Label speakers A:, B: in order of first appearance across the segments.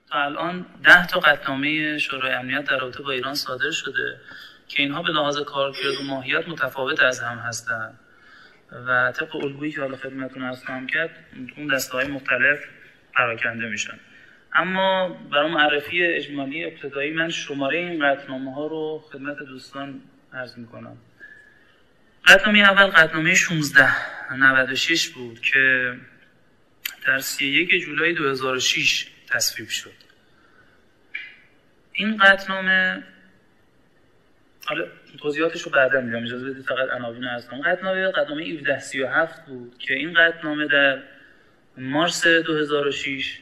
A: تا الان 10 تا قطعنامه شورای امنیت در رابطه با ایران صادر شده که اینها به لحاظ کارکرد و ماهیت متفاوت از هم هستند و طبق الگویی که حالا خدمتتون عرض خواهم کرد اون دسته‌های مختلف پراکنده میشن. اما برای معرفی اجمالی ابتدایی من شماره این قطعنامه‌ها رو خدمت دوستان عرض میکنم. قطعنامه اول قطعنامه 1696 بود که در 31 جولای 2006 تصویب شد. این قطعنامه حالا توضیحاتش رو بعدا میدم، اجازه بدید فقط عناوین رو عرض کنم. قطعنامه 1737 بود که این قطعنامه در مارس 2006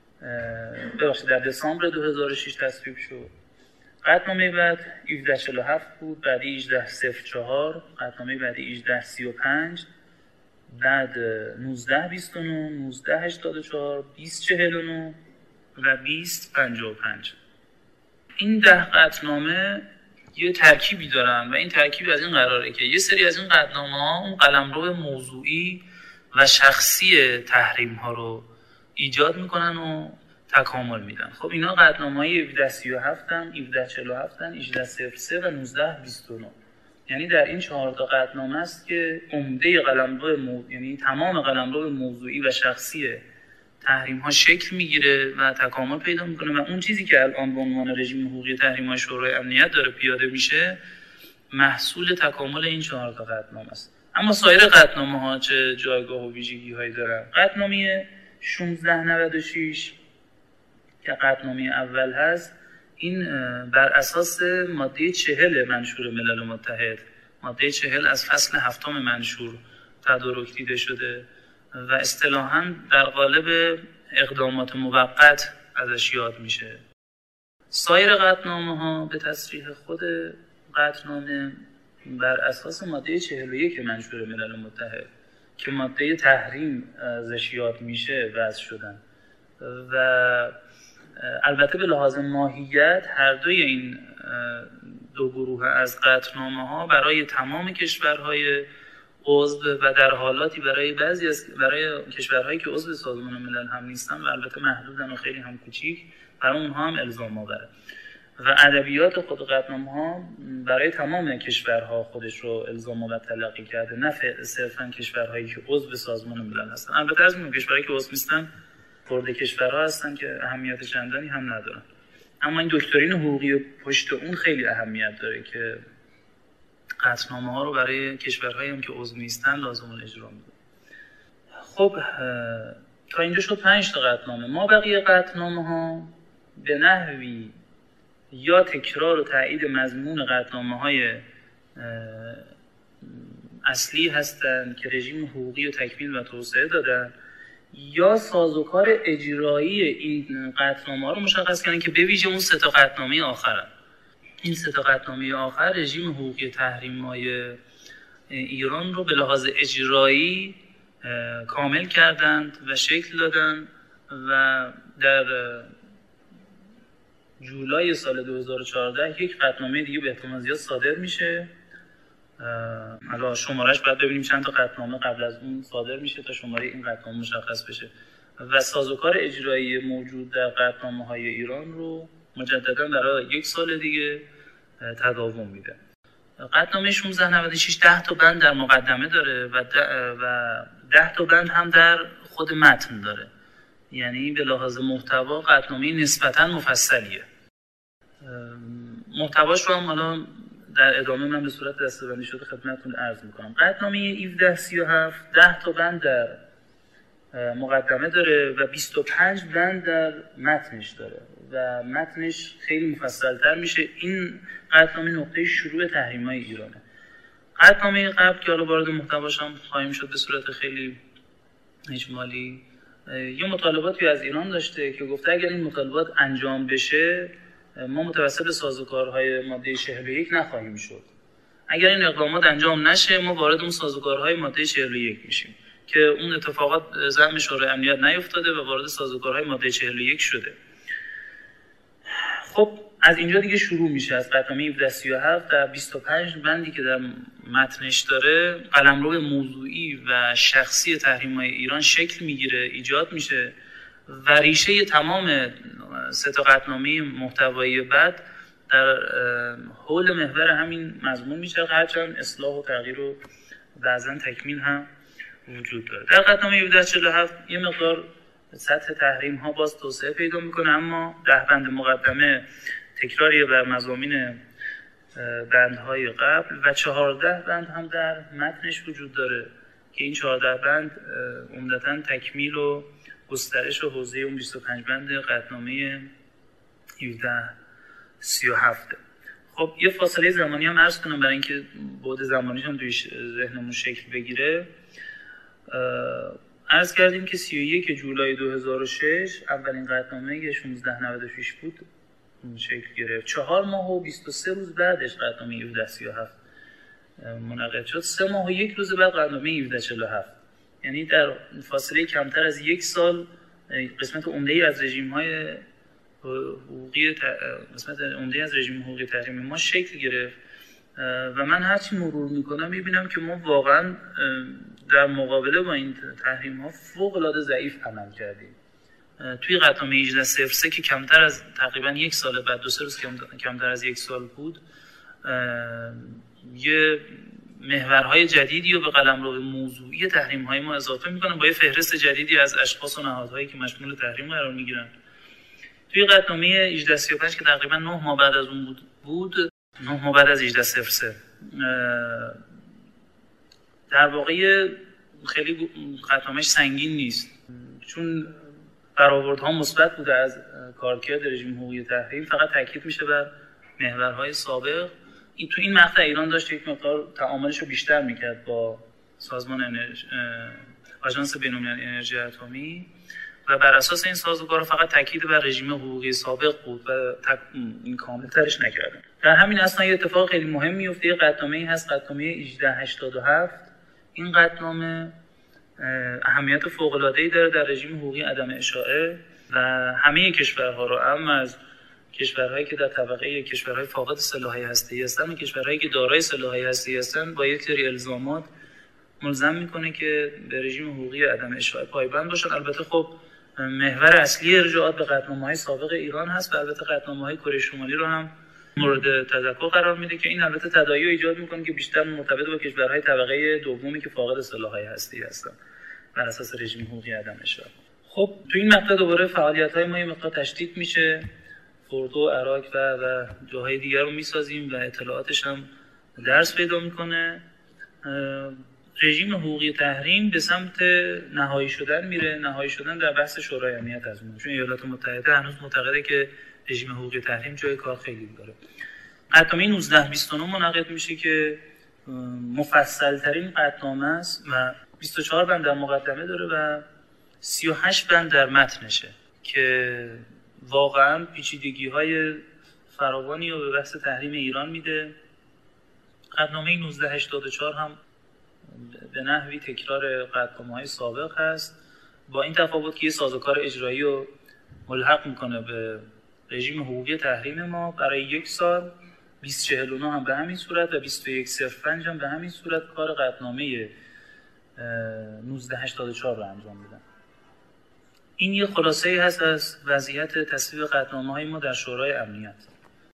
A: در دسامبر 2006 تصویب شد. قطعنامه بعد 1747 بود، بعدی 1804، قطعنامه بعدی 1835، بعد 1929، 1984، 2049 و 2055. این 10 قطعنامه یه ترکیبی دارن و این ترکیب از این قراره که یه سری از این قطعنامه‌ها اون قلمرو موضوعی و شخصی تحریم ها رو ایجاد میکنن و تکامل میدن. خب اینا قطعنامه‌های 1737 ان، 1747 ان، 1803 و 1929. یعنی در این 4 تا قطعنامه است که عمده قلمرو یعنی تمام قلمرو موضوعی و شخصی تحریم ها شکل میگیره و تکامل پیدا میکنه و اون چیزی که الان به عنوان رژیم حقوقی تحریم های شورای امنیت داره پیاده میشه محصول تکامل این 4 تا قطعنامه است. اما سایر قطعنامه ها چه جایگاه و ویژگی هایی دارن؟ قطعنامه 1696 که قطعنامه اول هست، این بر اساس ماده 40 منشور ملل متحد، ماده 40 از فصل 7 منشور تدارک دیده شده و اصطلاحاً در قالب اقدامات موقت ازش یاد میشه. سایر قطعنامه ها به تصریح خود قطعنامه بر اساس ماده 41 منشور ملل متحد که ماده تحریم ازش یاد میشه وضع شدن و البته به لحاظ ماهیت هر دوی این دو گروه از قطعنامه ها برای تمام کشورهای عضو و در حالاتی برای کشورهایی که عضو سازمان ملل هم نیستن و البته محدودن و خیلی هم کوچیک، برای اونها هم الزام آوره و ادبیات خود قطعنامه ها برای تمام کشورها خودش رو الزام آور تلقی کرده، نه صرفا کشورهایی که عضو سازمان ملل هستن. البته از اون کشورهایی که عضو نیستن خرده کشورها هستن که اهمیت چندانی هم ندارن، اما این دکترین حقوقی پشت اون خیلی اهمیت داره که قطعنامه ها رو برای کشورهایی هم که عضو نیستن لازم الاجرا میده. خب تا اینجا شد 5 تا قطعنامه. ما بقیه قطعنامه ها به نحوی یا تکرار و تایید مضمون قطعنامه های اصلی هستند که رژیم حقوقی و تکمیل و توسعه دادن، یا سازوکار اجرایی این قطعنامه ها رو مشخص کردن که به ویژه اون 3 تا قطعنامه آخرن. این 3 تا قطعنامه آخر رژیم حقوقی تحریم‌های ایران رو به لحاظ اجرایی کامل کردند و شکل دادند و در جولای سال 2014 یک قطعنامه دیگه به احتمال زیاد صادر میشه. حالا شمارش باید ببینیم چند تا قطعنامه قبل از اون صادر میشه تا شماره این قطعنامه مشخص بشه و سازوکار اجرایی موجود در قطعنامه‌های ایران رو مجددا برای 1 سال دیگه تداوم میده. قطعنامه 1696 10 تا بند در مقدمه داره و 10 تا بند هم در خود متن داره، یعنی به لحاظ محتوا قطعنامه نسبتاً مفصلیه. محتواش رو هم حالا در ادامه من به صورت دسته‌بندی شده خدمتتون عرض میکنم. قطعنامه 1737 10 تا بند در مقدمه داره و 25 بند در متنش داره و متنش خیلی مفصل‌تر میشه. این قطعنامه نقطه شروع تحریم‌های ایرانه. قطعنامه قبل که حالا وارد محتواش هم خواهیم شد به صورت خیلی اجمالی، یه مطالباتی از ایران داشته که گفته اگر این مطالبات انجام بشه ما متوسل سازوکارهای ماده 41 نخواهیم شد. اگر این اقدامات انجام نشه ما وارد اون سازوکارهای ماده 41 میشیم که اون اتفاقات ضمن شورای امنیت نیفتاده و وارد سازوکارهای ماده 41 شده. خب از اینجا دیگه شروع میشه. از قطعنامه 1737 در 25 بندی که در متنش داره قلمرو موضوعی و شخصی تحریم‌های ایران شکل میگیره، ایجاد میشه و ریشه تمام 3 تا قطعنامه محتوایی بعد در حول محور همین مضمون میشه، هرچند اصلاح و تغییر و بعضا تکمیل هم وجود داره. در قطعنامه 1747 یه مقدار سطح تحریم ها باز توسعه پیدا میکنه، اما 10 بند مقدمه تکراری بر مضامین بندهای قبل و 14 بند هم در متنش وجود داره که این 14 بند عمدتاً تکمیل و گسترش و حوزه اون 25 بند قطعنامه 1737. خب یه فاصله زمانی هم عرض کنم برای اینکه بعد زمانیش هم توی ذهنمون شکل بگیره. عرض کردیم که 31 جولای 2006 اولین قطعنامه 1696 بود شکل گرفت. 4 ماه و 23 روز بعدش قطعنامه 1737 منعقد شد. 3 ماه و 1 روز بعد قطعنامه 1747. یعنی در فاصله کمتر از 1 سال قسمت عمده‌ای از رژیم‌های حقوقی رژیم حقوقی تحریم ما شکل گرفت و من هرچی مرور میکنم میبینم که ما واقعا در مقابله با این تحریم ها فوق‌العاده ضعیف عمل کردیم. توی قطعنامه 1803 که کمتر از تقریبا 1 سال بعد 2-3 روز کمتر از 1 سال بود، یه محورهای جدیدی رو به قلمرو موضوعی تحریم های ما اضافه میکنن با یه فهرست جدیدی از اشخاص و نهادهایی که مشمول تحریم قرار میگیرن. توی قطعنامه 1835 که تقریبا 9 ماه بعد از اون بود 9 ماه بعد از 1803 در واقع خیلی قطعنامه‌اش سنگین نیست، چون برآوردها مثبت بوده از کارکرد رژیم حقوقی تحریم، فقط تاکید میشه بر محورهای سابق. تو این مقطع ایران داشت یک مقدار تعاملش رو بیشتر میکرد با سازمان آژانس بین‌المللی انرژی اتمی و بر اساس این سازوکار فقط تاکید بر رژیم حقوقی سابق بود و این کامل ترش نکردن. در همین اثنا یه اتفاق خیلی مهم میفته. یه قطعنامه‌ای هست، قطعنامه 1887. این قطعنامه اهمیت فوق‌العاده‌ای داره در رژیم حقوقی عدم اشاعه و همه کشورها رو، اما از کشورهایی که در طبقه کشورهای فاقد سلاح‌های هسته‌ای هستن و کشورهایی که دارای سلاح‌های هسته‌ای هستن با یک سری الزامات ملزم میکنه که به رژیم حقوقی عدم اشاعه پایبند باشن. البته خب محور اصلی ارجاعات به قطعنامه‌های سابق ایران هست و البته قطعنامه‌های کره شمالی رو هم مورد تذکر قرار میده که این البته تداعی ایجاد میکنه که بیشتر مرتبط با کشورهای طبقه دومی که فاقد سلاح‌های هسته‌ای هستن بر اساس رژیم حقوقی عدم اشاعه. خب تو این مقطع دوباره فعالیت‌های ما یه مقدار تشدید میشه. فردو، عراق و جاهای دیگر رو میسازیم و اطلاعاتش هم درس پیدا میکنه. رژیم حقوقی تحریم به سمت نهایی شدن میره، نهایی شدن در بحث شورای امنیت از اون، چون ایالات متحده هنوز معتقده که رژیم حقوقی تحریم جای کار خیلی داره. قطعنامه 1929 منعقد میشه که مفصل ترین قطعنامه است و 24 بند در مقدمه داره و 38 بند در متنشه که واقعا پیچیدگی‌های فراوانی رو به بحث تحریم ایران میده. قطعنامه 1984 هم به نحوی تکرار قطعنامه‌های سابق هست، با این تفاوت که یه سازوکار اجرایی رو ملحق میکنه به رژیم حقوقی تحریم ما برای 1 سال. 2049 هم به همین صورت و 2105 هم به همین صورت کار قطعنامه 1984 رو انجام میدن. این یه خلاصه‌ای هست از وضعیت تصویب قطعنامه‌های ما در شورای امنیت.